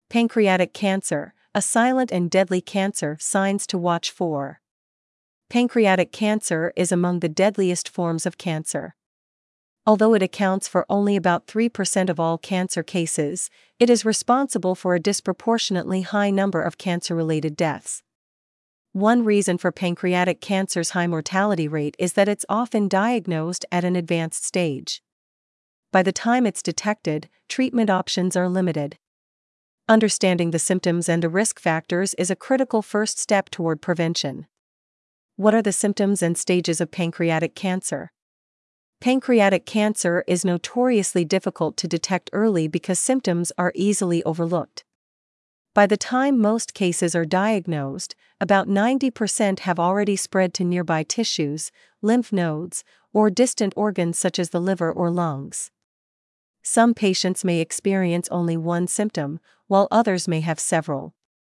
Pancreatic cancer, a silent and deadly cancer. Signs to watch for. Pancreatic cancer is among the deadliest forms of cancer. Although it accounts for only about 3% of all cancer cases, it is responsible for a disproportionately high number of cancer-related deaths. One reason for pancreatic cancer's high mortality rate is that it's often diagnosed at an advanced stage. By the time it's detected, treatment options are limited. Understanding the symptoms and the risk factors is a critical first step toward prevention. What are the symptoms and stages of pancreatic cancer? Pancreatic cancer is notoriously difficult to detect early because symptoms are easily overlooked. By the time most cases are diagnosed, about 90% have already spread to nearby tissues, lymph nodes, or distant organs such as the liver or lungs. Some patients may experience only one symptom, while others may have several.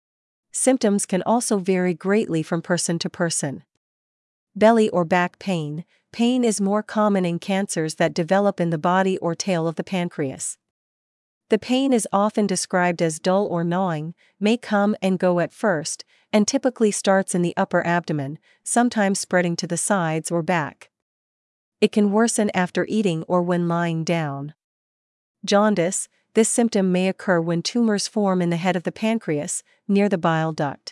Symptoms can also vary greatly from person to person. Belly or back pain. Pain is more common in cancers that develop in the body or tail of the pancreas. The pain is often described as dull or gnawing, may come and go at first, and typically starts in the upper abdomen, sometimes spreading to the sides or back. It can worsen after eating or when lying down. Jaundice. This symptom may occur when tumors form in the head of the pancreas, near the bile duct.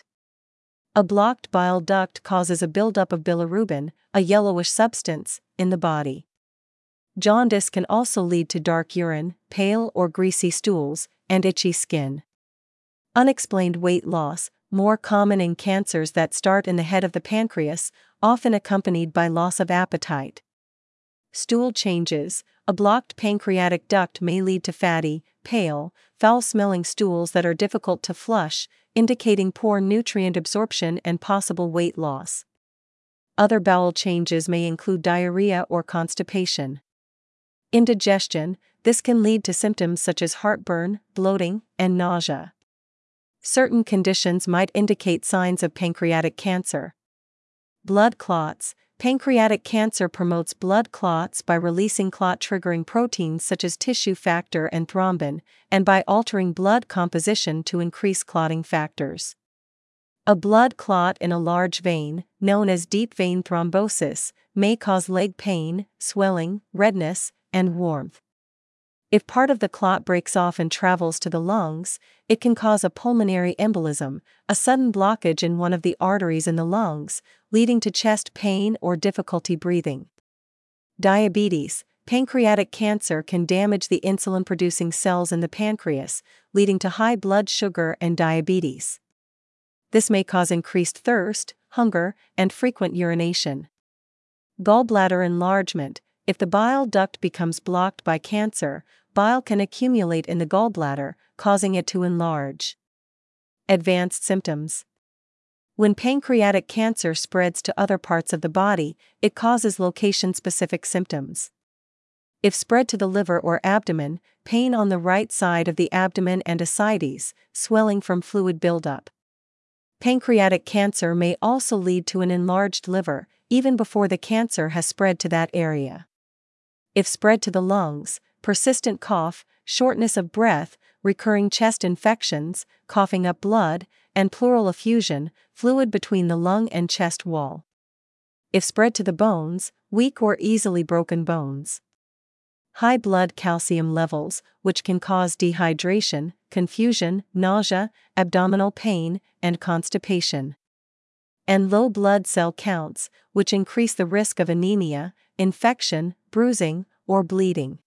A blocked bile duct causes a buildup of bilirubin, a yellowish substance, in the body. Jaundice can also lead to dark urine, pale or greasy stools, and itchy skin. Unexplained weight loss, more common in cancers that start in the head of the pancreas, often accompanied by loss of appetite. Stool changes. A blocked pancreatic duct may lead to fatty, pale, foul-smelling stools that are difficult to flush, indicating poor nutrient absorption and possible weight loss. Other bowel changes may include diarrhea or constipation. Indigestion. This can lead to symptoms such as heartburn, bloating, and nausea. Certain conditions might indicate signs of pancreatic cancer. Blood clots. Pancreatic cancer promotes blood clots by releasing clot-triggering proteins such as tissue factor and thrombin, and by altering blood composition to increase clotting factors. A blood clot in a large vein, known as deep vein thrombosis, may cause leg pain, swelling, redness, and warmth. If part of the clot breaks off and travels to the lungs, it can cause a pulmonary embolism, a sudden blockage in one of the arteries in the lungs, leading to chest pain or difficulty breathing. Diabetes. Pancreatic cancer can damage the insulin-producing cells in the pancreas, leading to high blood sugar and diabetes. This may cause increased thirst, hunger, and frequent urination. Gallbladder enlargement. If the bile duct becomes blocked by cancer, bile can accumulate in the gallbladder, causing it to enlarge. Advanced symptoms. When pancreatic cancer spreads to other parts of the body, it causes location-specific symptoms. If spread to the liver or abdomen, pain on the right side of the abdomen and ascites, swelling from fluid buildup. Pancreatic cancer may also lead to an enlarged liver, even before the cancer has spread to that area. If spread to the lungs, persistent cough, shortness of breath, recurring chest infections, coughing up blood, and pleural effusion, fluid between the lung and chest wall. If spread to the bones, weak or easily broken bones. High blood calcium levels, which can cause dehydration, confusion, nausea, abdominal pain, and constipation. And low blood cell counts, which increase the risk of anemia, infection, bruising, or bleeding.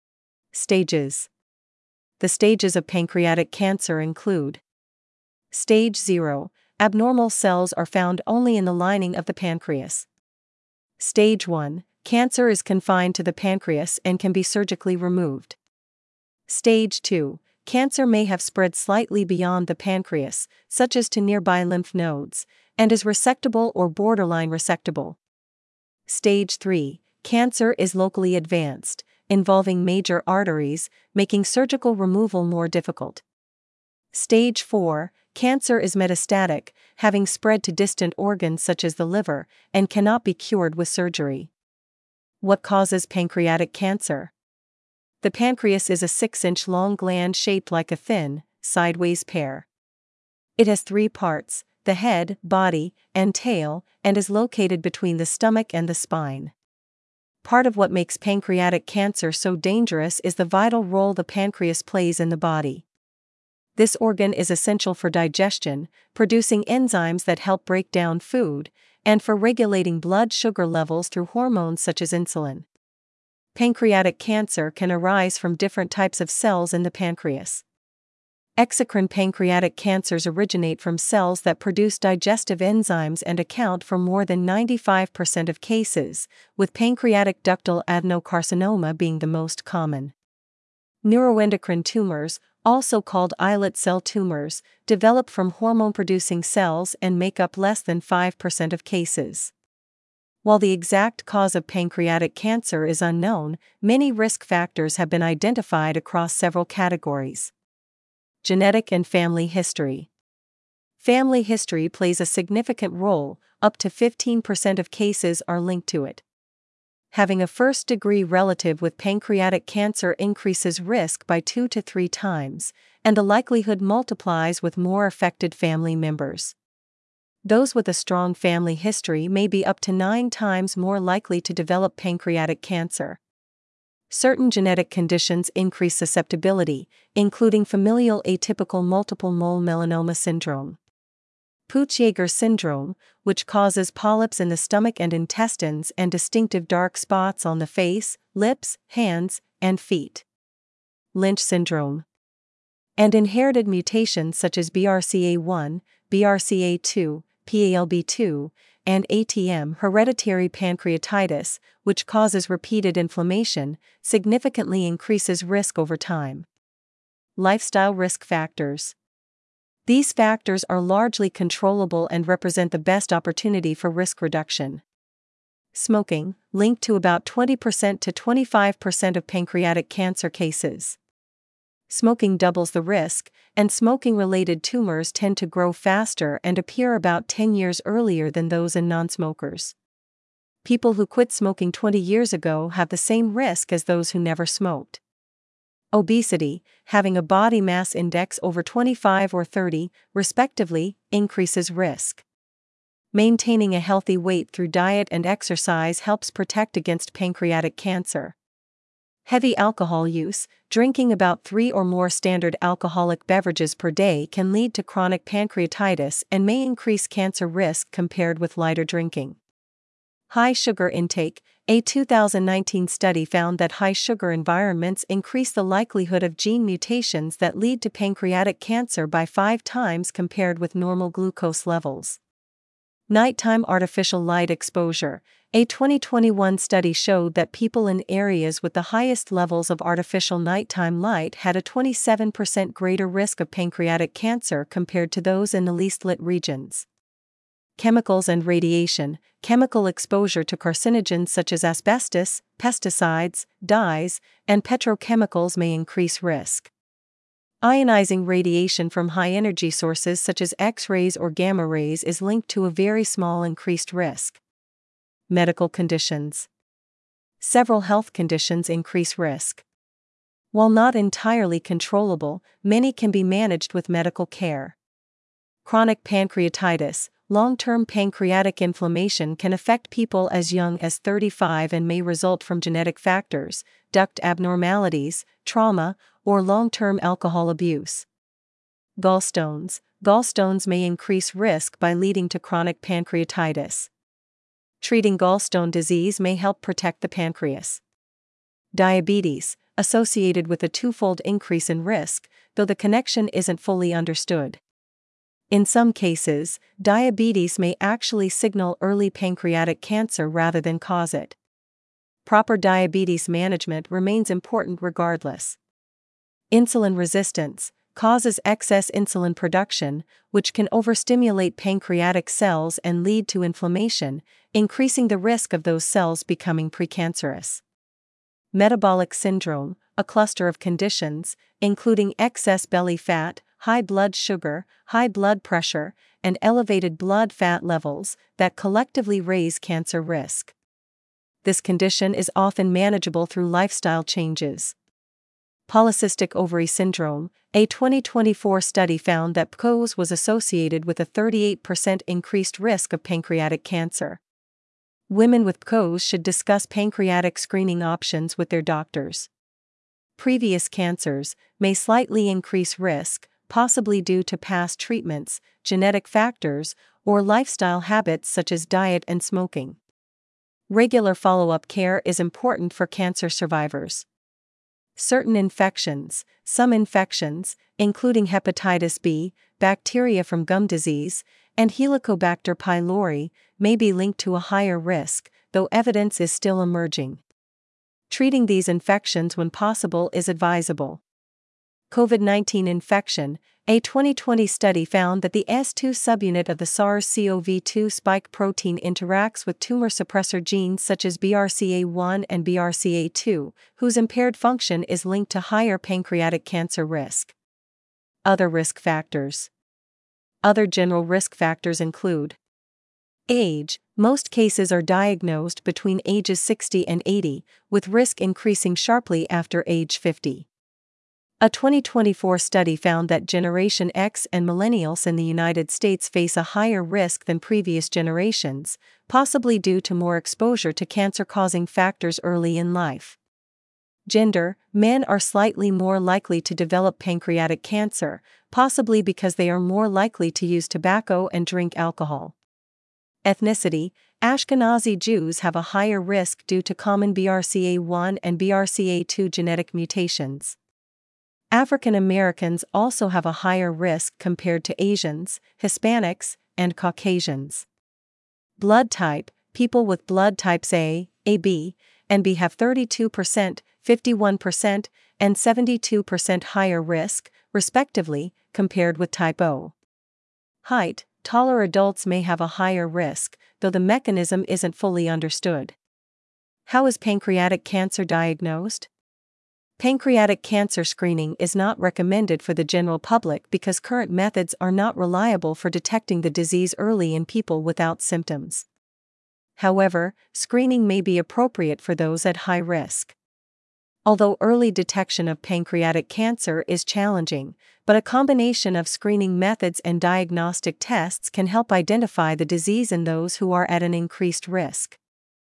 Stages. The stages of pancreatic cancer include: Stage 0. Abnormal cells are found only in the lining of the pancreas. Stage 1. Cancer is confined to the pancreas and can be surgically removed. Stage 2. Cancer may have spread slightly beyond the pancreas, such as to nearby lymph nodes, and is resectable or borderline resectable. Stage 3. Cancer is locally advanced, involving major arteries, making surgical removal more difficult. Stage 4. Cancer is metastatic, having spread to distant organs such as the liver, and cannot be cured with surgery. What causes pancreatic cancer? The pancreas is a 6-inch long gland shaped like a thin, sideways pear. It has 3 parts: the head, body, and tail, and is located between the stomach and the spine. Part of what makes pancreatic cancer so dangerous is the vital role the pancreas plays in the body. This organ is essential for digestion, producing enzymes that help break down food, and for regulating blood sugar levels through hormones such as insulin. Pancreatic cancer can arise from different types of cells in the pancreas. Exocrine pancreatic cancers originate from cells that produce digestive enzymes and account for more than 95% of cases, with pancreatic ductal adenocarcinoma being the most common. Neuroendocrine tumors, also called islet cell tumors, develop from hormone-producing cells and make up less than 5% of cases. While the exact cause of pancreatic cancer is unknown, many risk factors have been identified across several categories. Genetic and family history. Family history plays a significant role, up to 15% of cases are linked to it. Having a first-degree relative with pancreatic cancer increases risk by 2 to 3 times, and the likelihood multiplies with more affected family members. Those with a strong family history may be up to 9 times more likely to develop pancreatic cancer. Certain genetic conditions increase susceptibility, including familial atypical multiple mole melanoma syndrome, Peutz-Jeghers syndrome, which causes polyps in the stomach and intestines and distinctive dark spots on the face, lips, hands, and feet, Lynch syndrome, and inherited mutations such as BRCA1, BRCA2, PALB2, and ATM. Hereditary pancreatitis, which causes repeated inflammation, significantly increases risk over time. Lifestyle risk factors. These factors are largely controllable and represent the best opportunity for risk reduction. Smoking, linked to about 20% to 25% of pancreatic cancer cases. Smoking doubles the risk, and smoking-related tumors tend to grow faster and appear about 10 years earlier than those in non-smokers. People who quit smoking 20 years ago have the same risk as those who never smoked. Obesity, having a body mass index over 25 or 30, respectively, increases risk. Maintaining a healthy weight through diet and exercise helps protect against pancreatic cancer. Heavy alcohol use, drinking about 3 or more standard alcoholic beverages per day can lead to chronic pancreatitis and may increase cancer risk compared with lighter drinking. High sugar intake. A 2019 study found that high sugar environments increase the likelihood of gene mutations that lead to pancreatic cancer by 5 times compared with normal glucose levels. Nighttime artificial light exposure. A 2021 study showed that people in areas with the highest levels of artificial nighttime light had a 27% greater risk of pancreatic cancer compared to those in the least lit regions. Chemicals and radiation. Chemical exposure to carcinogens such as asbestos, pesticides, dyes, and petrochemicals may increase risk. Ionizing radiation from high-energy sources such as X-rays or gamma rays is linked to a very small increased risk. Medical conditions. Several health conditions increase risk. While not entirely controllable, many can be managed with medical care. Chronic pancreatitis. Long-term pancreatic inflammation can affect people as young as 35 and may result from genetic factors, duct abnormalities, trauma, or long-term alcohol abuse. Gallstones. Gallstones may increase risk by leading to chronic pancreatitis. Treating gallstone disease may help protect the pancreas. Diabetes, associated with a twofold increase in risk, though the connection isn't fully understood. In some cases, diabetes may actually signal early pancreatic cancer rather than cause it. Proper diabetes management remains important regardless. Insulin resistance causes excess insulin production, which can overstimulate pancreatic cells and lead to inflammation, increasing the risk of those cells becoming precancerous. Metabolic syndrome, a cluster of conditions, including excess belly fat, high blood sugar, high blood pressure, and elevated blood fat levels that collectively raise cancer risk. This condition is often manageable through lifestyle changes. Polycystic ovary syndrome. A 2024 study found that PCOS was associated with a 38% increased risk of pancreatic cancer. Women with PCOS should discuss pancreatic screening options with their doctors. Previous cancers may slightly increase risk, possibly due to past treatments, genetic factors, or lifestyle habits such as diet and smoking. Regular follow-up care is important for cancer survivors. Certain infections, some infections, including hepatitis B, bacteria from gum disease, and Helicobacter pylori, may be linked to a higher risk, though evidence is still emerging. Treating these infections when possible is advisable. COVID-19 infection. A 2020 study found that the S2 subunit of the SARS-CoV-2 spike protein interacts with tumor suppressor genes such as BRCA1 and BRCA2, whose impaired function is linked to higher pancreatic cancer risk. Other risk factors. Other general risk factors include age. Most cases are diagnosed between ages 60 and 80, with risk increasing sharply after age 50. A 2024 study found that Generation X and millennials in the United States face a higher risk than previous generations, possibly due to more exposure to cancer-causing factors early in life. Gender. Men are slightly more likely to develop pancreatic cancer, possibly because they are more likely to use tobacco and drink alcohol. Ethnicity. Ashkenazi Jews have a higher risk due to common BRCA1 and BRCA2 genetic mutations. African Americans also have a higher risk compared to Asians, Hispanics, and Caucasians. Blood type. People with blood types A, AB, and B have 32%, 51%, and 72% higher risk, respectively, compared with type O. Height. Taller adults may have a higher risk, though the mechanism isn't fully understood. How is pancreatic cancer diagnosed? Pancreatic cancer screening is not recommended for the general public because current methods are not reliable for detecting the disease early in people without symptoms. However, screening may be appropriate for those at high risk. Although early detection of pancreatic cancer is challenging, but a combination of screening methods and diagnostic tests can help identify the disease in those who are at an increased risk.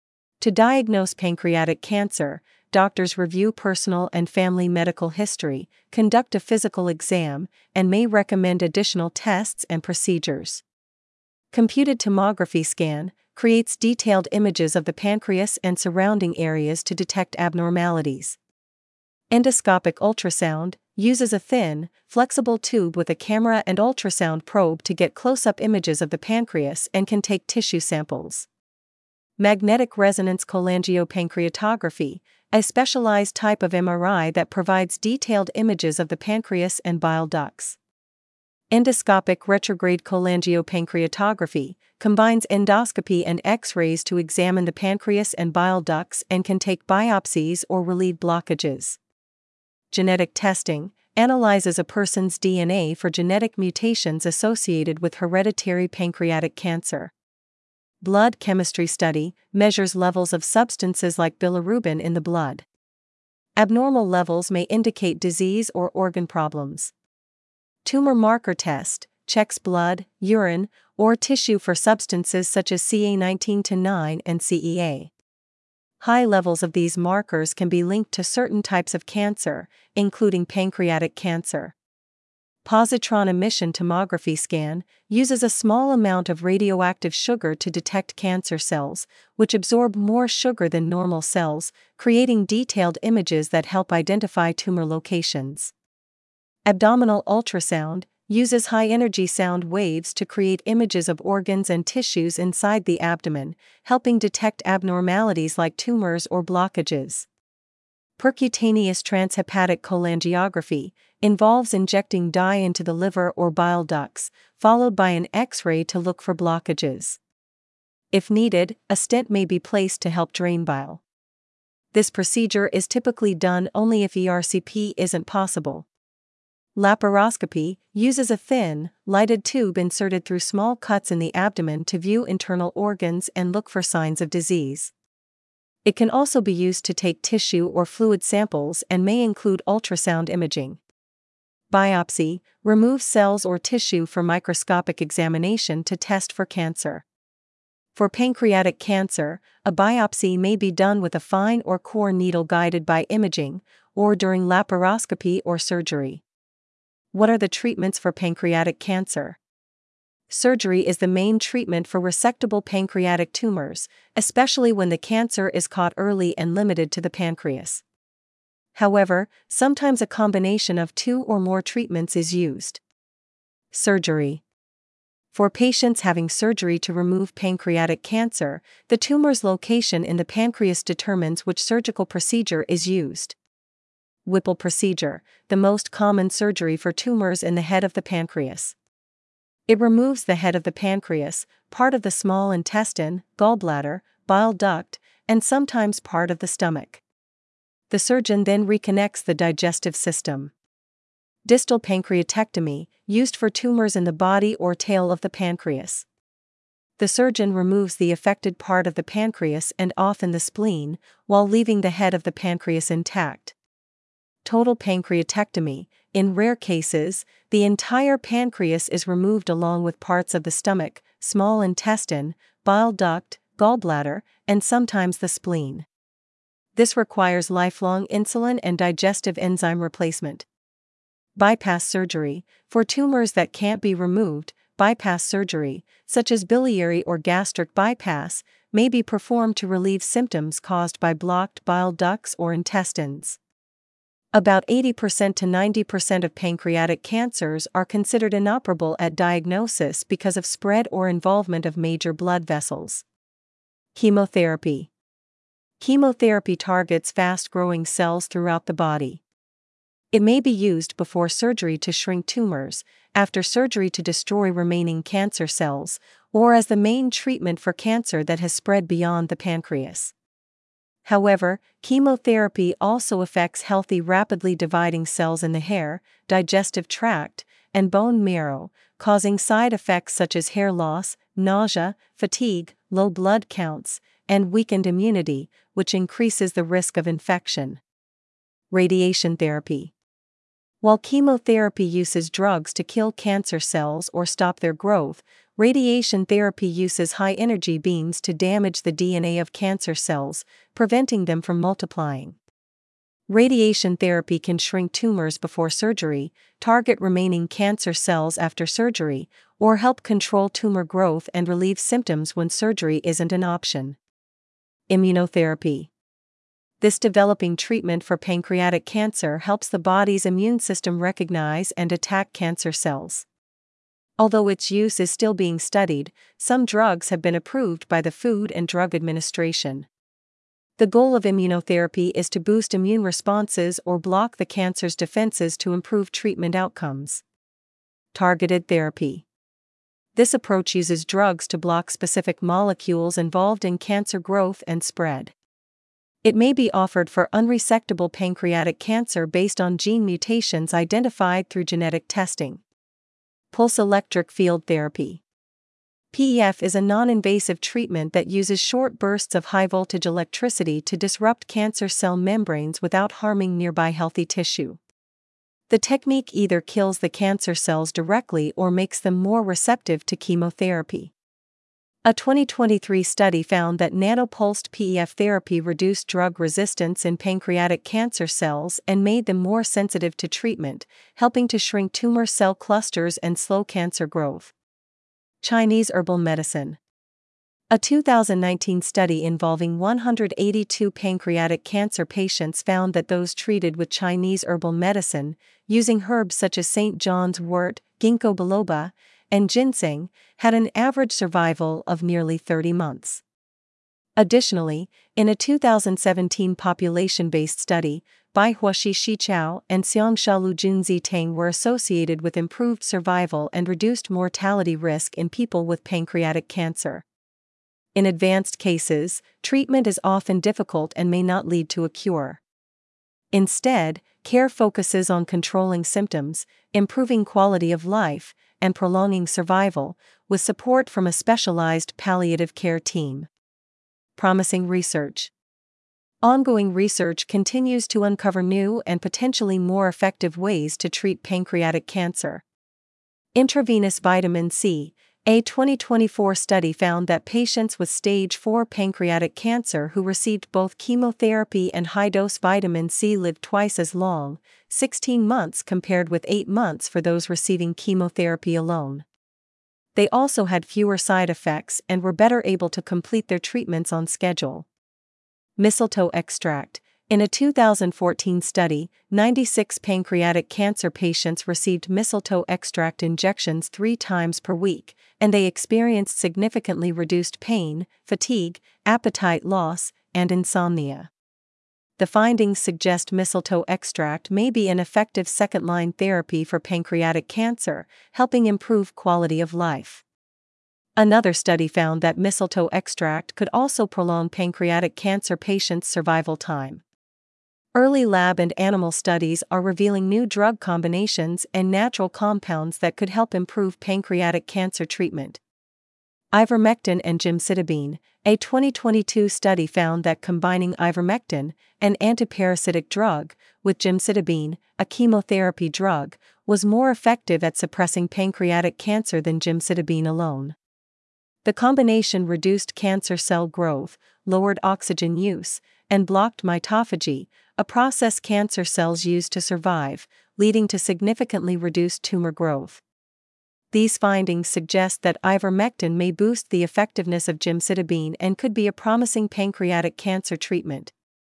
To diagnose pancreatic cancer, doctors review personal and family medical history, conduct a physical exam, and may recommend additional tests and procedures. Computed tomography scan creates detailed images of the pancreas and surrounding areas to detect abnormalities. Endoscopic ultrasound uses a thin, flexible tube with a camera and ultrasound probe to get close-up images of the pancreas and can take tissue samples. Magnetic resonance cholangiopancreatography, a specialized type of MRI that provides detailed images of the pancreas and bile ducts. Endoscopic retrograde cholangiopancreatography combines endoscopy and X-rays to examine the pancreas and bile ducts and can take biopsies or relieve blockages. Genetic testing analyzes a person's DNA for genetic mutations associated with hereditary pancreatic cancer. Blood chemistry study measures levels of substances like bilirubin in the blood. Abnormal levels may indicate disease or organ problems. Tumor marker test checks blood, urine, or tissue for substances such as CA19-9 and CEA. High levels of these markers can be linked to certain types of cancer, including pancreatic cancer. Positron emission tomography scan uses a small amount of radioactive sugar to detect cancer cells, which absorb more sugar than normal cells, creating detailed images that help identify tumor locations. Abdominal ultrasound uses high-energy sound waves to create images of organs and tissues inside the abdomen, helping detect abnormalities like tumors or blockages. Percutaneous transhepatic cholangiography involves injecting dye into the liver or bile ducts, followed by an X-ray to look for blockages. If needed, a stent may be placed to help drain bile. This procedure is typically done only if ERCP isn't possible. Laparoscopy uses a thin, lighted tube inserted through small cuts in the abdomen to view internal organs and look for signs of disease. It can also be used to take tissue or fluid samples and may include ultrasound imaging. Biopsy removes cells or tissue for microscopic examination to test for cancer. For pancreatic cancer, a biopsy may be done with a fine or core needle guided by imaging, or during laparoscopy or surgery. What are the treatments for pancreatic cancer? Surgery is the main treatment for resectable pancreatic tumors, especially when the cancer is caught early and limited to the pancreas. However, sometimes a combination of two or more treatments is used. Surgery. For patients having surgery to remove pancreatic cancer, the tumor's location in the pancreas determines which surgical procedure is used. Whipple procedure, the most common surgery for tumors in the head of the pancreas. It removes the head of the pancreas, part of the small intestine, gallbladder, bile duct, and sometimes part of the stomach. The surgeon then reconnects the digestive system. Distal pancreatectomy, used for tumors in the body or tail of the pancreas. The surgeon removes the affected part of the pancreas and often the spleen, while leaving the head of the pancreas intact. Total pancreatectomy, in rare cases, the entire pancreas is removed along with parts of the stomach, small intestine, bile duct, gallbladder, and sometimes the spleen. This requires lifelong insulin and digestive enzyme replacement. Bypass surgery, for tumors that can't be removed, bypass surgery, such as biliary or gastric bypass, may be performed to relieve symptoms caused by blocked bile ducts or intestines. About 80% to 90% of pancreatic cancers are considered inoperable at diagnosis because of spread or involvement of major blood vessels. Chemotherapy. Chemotherapy targets fast-growing cells throughout the body. It may be used before surgery to shrink tumors, after surgery to destroy remaining cancer cells, or as the main treatment for cancer that has spread beyond the pancreas. However, chemotherapy also affects healthy rapidly dividing cells in the hair, digestive tract, and bone marrow, causing side effects such as hair loss, nausea, fatigue, low blood counts, and weakened immunity, which increases the risk of infection. Radiation therapy. While chemotherapy uses drugs to kill cancer cells or stop their growth, radiation therapy uses high-energy beams to damage the DNA of cancer cells, preventing them from multiplying. Radiation therapy can shrink tumors before surgery, target remaining cancer cells after surgery, or help control tumor growth and relieve symptoms when surgery isn't an option. Immunotherapy. This developing treatment for pancreatic cancer helps the body's immune system recognize and attack cancer cells. Although its use is still being studied, some drugs have been approved by the Food and Drug Administration. The goal of immunotherapy is to boost immune responses or block the cancer's defenses to improve treatment outcomes. Targeted therapy. This approach uses drugs to block specific molecules involved in cancer growth and spread. It may be offered for unresectable pancreatic cancer based on gene mutations identified through genetic testing. Pulse electric field therapy. PEF is a non-invasive treatment that uses short bursts of high-voltage electricity to disrupt cancer cell membranes without harming nearby healthy tissue. The technique either kills the cancer cells directly or makes them more receptive to chemotherapy. A 2023 study found that nanopulsed PEF therapy reduced drug resistance in pancreatic cancer cells and made them more sensitive to treatment, helping to shrink tumor cell clusters and slow cancer growth. Chinese herbal medicine. A 2019 study involving 182 pancreatic cancer patients found that those treated with Chinese herbal medicine, using herbs such as St. John's wort, ginkgo biloba, and ginseng, had an average survival of nearly 30 months. Additionally, in a 2017 population-based study, Bai Huaxi Shichao and Xiangshalu Junzi Tang were associated with improved survival and reduced mortality risk in people with pancreatic cancer. In advanced cases, treatment is often difficult and may not lead to a cure. Instead, care focuses on controlling symptoms, improving quality of life, and prolonging survival, with support from a specialized palliative care team. Promising research. Ongoing research continues to uncover new and potentially more effective ways to treat pancreatic cancer. Intravenous vitamin C. A 2024 study found that patients with stage 4 pancreatic cancer who received both chemotherapy and high-dose vitamin C lived twice as long, 16 months compared with 8 months for those receiving chemotherapy alone. They also had fewer side effects and were better able to complete their treatments on schedule. Mistletoe extract. In a 2014 study, 96 pancreatic cancer patients received mistletoe extract injections 3 times per week, and they experienced significantly reduced pain, fatigue, appetite loss, and insomnia. The findings suggest mistletoe extract may be an effective second-line therapy for pancreatic cancer, helping improve quality of life. Another study found that mistletoe extract could also prolong pancreatic cancer patients' survival time. Early lab and animal studies are revealing new drug combinations and natural compounds that could help improve pancreatic cancer treatment. Ivermectin and gemcitabine. A 2022 study found that combining ivermectin, an antiparasitic drug, with gemcitabine, a chemotherapy drug, was more effective at suppressing pancreatic cancer than gemcitabine alone. The combination reduced cancer cell growth, lowered oxygen use, and blocked mitophagy, a process cancer cells use to survive, leading to significantly reduced tumor growth. These findings suggest that ivermectin may boost the effectiveness of gemcitabine and could be a promising pancreatic cancer treatment.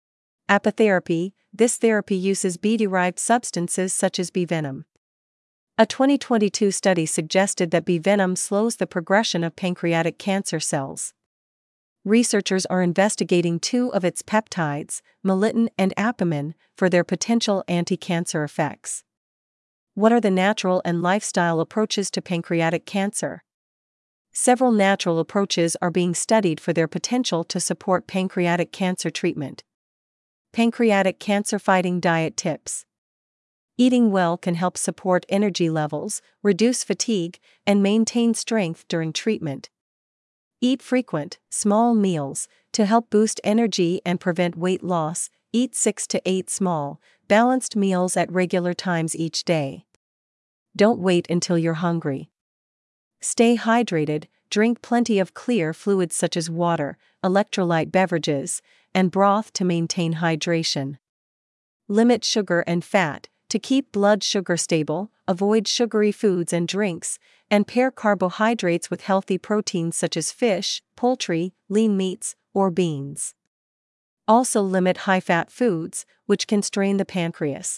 Apitherapy. This therapy uses bee-derived substances such as bee venom. A 2022 study suggested that bee venom slows the progression of pancreatic cancer cells. Researchers are investigating 2 of its peptides, melittin and apamin, for their potential anti-cancer effects. What are the natural and lifestyle approaches to pancreatic cancer? Several natural approaches are being studied for their potential to support pancreatic cancer treatment. Pancreatic cancer-fighting diet tips. Eating well can help support energy levels, reduce fatigue, and maintain strength during treatment. Eat frequent, small meals to help boost energy and prevent weight loss. Eat 6 to 8 small, balanced meals at regular times each day. Don't wait until you're hungry. Stay hydrated, drink plenty of clear fluids such as water, electrolyte beverages, and broth to maintain hydration. Limit sugar and fat. To keep blood sugar stable, avoid sugary foods and drinks, and pair carbohydrates with healthy proteins such as fish, poultry, lean meats, or beans. Also limit high-fat foods, which can strain the pancreas.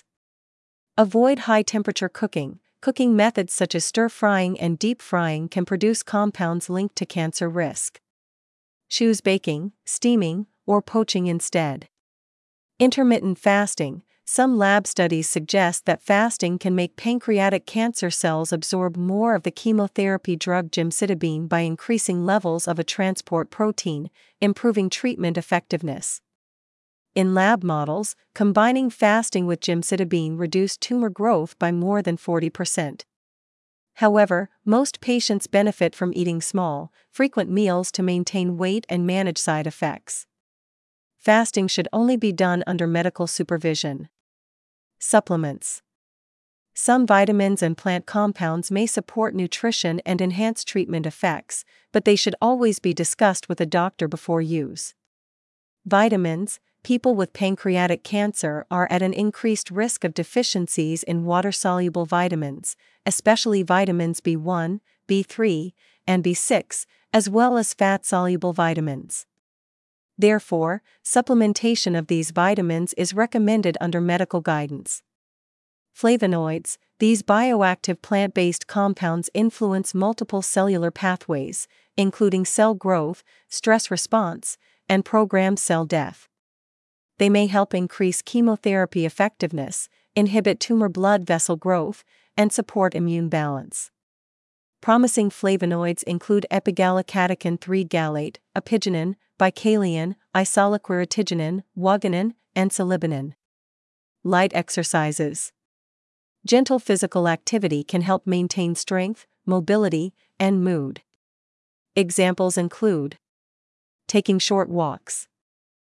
Avoid high-temperature cooking. Cooking methods such as stir-frying and deep-frying can produce compounds linked to cancer risk. Choose baking, steaming, or poaching instead. Intermittent fasting. Some lab studies suggest that fasting can make pancreatic cancer cells absorb more of the chemotherapy drug gemcitabine by increasing levels of a transport protein, improving treatment effectiveness. In lab models, combining fasting with gemcitabine reduced tumor growth by more than 40%. However, most patients benefit from eating small, frequent meals to maintain weight and manage side effects. Fasting should only be done under medical supervision. Supplements. Some vitamins and plant compounds may support nutrition and enhance treatment effects, but they should always be discussed with a doctor before use. Vitamins. People with pancreatic cancer are at an increased risk of deficiencies in water-soluble vitamins, especially vitamins B1, B3, and B6, as well as fat-soluble vitamins. Therefore, supplementation of these vitamins is recommended under medical guidance. Flavonoids. These bioactive plant-based compounds influence multiple cellular pathways, including cell growth, stress response, and programmed cell death. They may help increase chemotherapy effectiveness, inhibit tumor blood vessel growth, and support immune balance. Promising flavonoids include epigallocatechin 3 gallate, apigenin, bicalien, isolicoritiginin, guanine, and silibinin. Light exercises. Gentle physical activity can help maintain strength, mobility, and mood. Examples include taking short walks,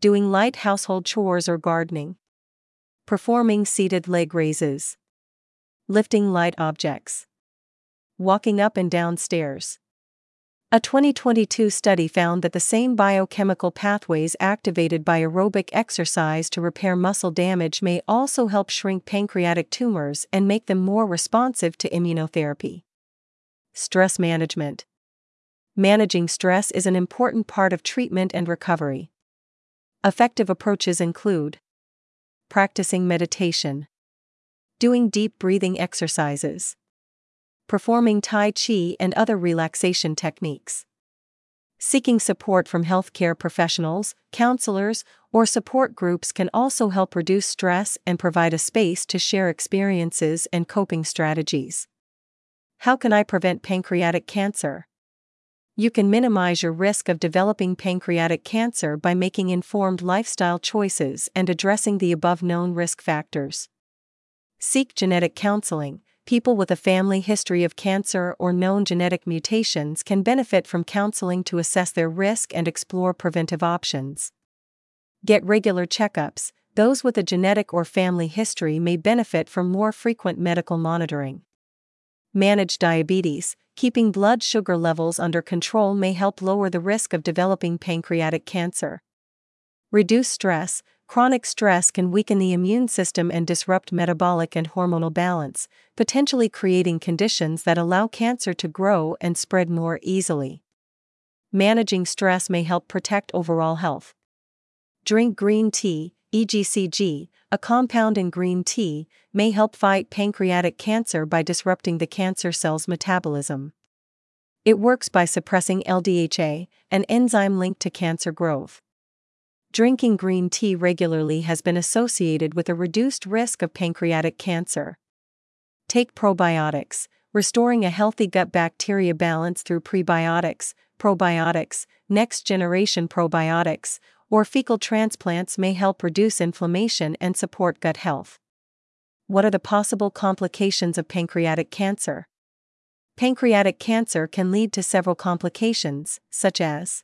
doing light household chores or gardening, performing seated leg raises, lifting light objects, walking up and down stairs. A 2022 study found that the same biochemical pathways activated by aerobic exercise to repair muscle damage may also help shrink pancreatic tumors and make them more responsive to immunotherapy. Stress management. Managing stress is an important part of treatment and recovery. Effective approaches include practicing meditation, doing deep breathing exercises, performing Tai Chi and other relaxation techniques. Seeking support from healthcare professionals, counselors, or support groups can also help reduce stress and provide a space to share experiences and coping strategies. How can I prevent pancreatic cancer? You can minimize your risk of developing pancreatic cancer by making informed lifestyle choices and addressing the above known risk factors. Seek genetic counseling. People with a family history of cancer or known genetic mutations can benefit from counseling to assess their risk and explore preventive options. Get regular checkups. Those with a genetic or family history may benefit from more frequent medical monitoring. Manage diabetes. Keeping blood sugar levels under control may help lower the risk of developing pancreatic cancer. Reduce stress. Chronic stress can weaken the immune system and disrupt metabolic and hormonal balance, potentially creating conditions that allow cancer to grow and spread more easily. Managing stress may help protect overall health. Drink green tea. EGCG, a compound in green tea, may help fight pancreatic cancer by disrupting the cancer cell's metabolism. It works by suppressing LDHA, an enzyme linked to cancer growth. Drinking green tea regularly has been associated with a reduced risk of pancreatic cancer. Take probiotics, restoring a healthy gut bacteria balance through prebiotics, probiotics, next-generation probiotics, or fecal transplants may help reduce inflammation and support gut health. What are the possible complications of pancreatic cancer? Pancreatic cancer can lead to several complications, such as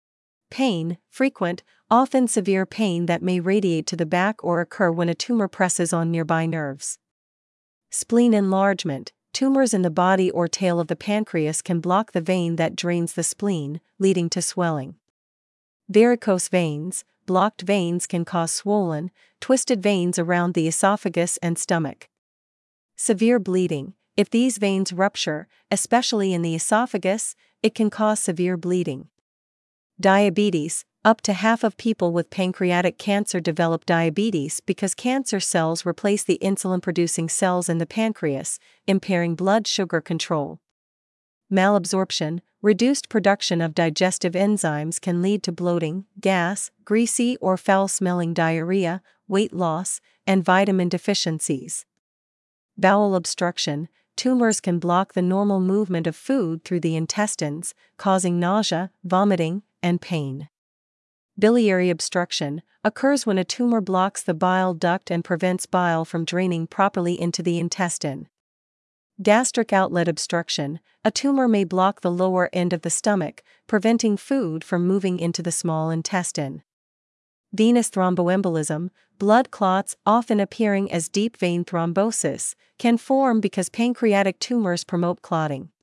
pain, frequent, often severe pain that may radiate to the back or occur when a tumor presses on nearby nerves. Spleen enlargement. Tumors in the body or tail of the pancreas can block the vein that drains the spleen, leading to swelling. Varicose veins. Blocked veins can cause swollen, twisted veins around the esophagus and stomach. Severe bleeding. If these veins rupture, especially in the esophagus, it can cause severe bleeding. Diabetes. Up to half of people with pancreatic cancer develop diabetes because cancer cells replace the insulin-producing cells in the pancreas, impairing blood sugar control. Malabsorption. Reduced production of digestive enzymes can lead to bloating, gas, greasy or foul-smelling diarrhea, weight loss, and vitamin deficiencies. Bowel obstruction. Tumors can block the normal movement of food through the intestines, causing nausea, vomiting, and pain. Biliary obstruction occurs when a tumor blocks the bile duct and prevents bile from draining properly into the intestine. Gastric outlet obstruction. A tumor may block the lower end of the stomach, preventing food from moving into the small intestine. Venous thromboembolism. Blood clots, often appearing as deep vein thrombosis, can form because pancreatic tumors promote clotting.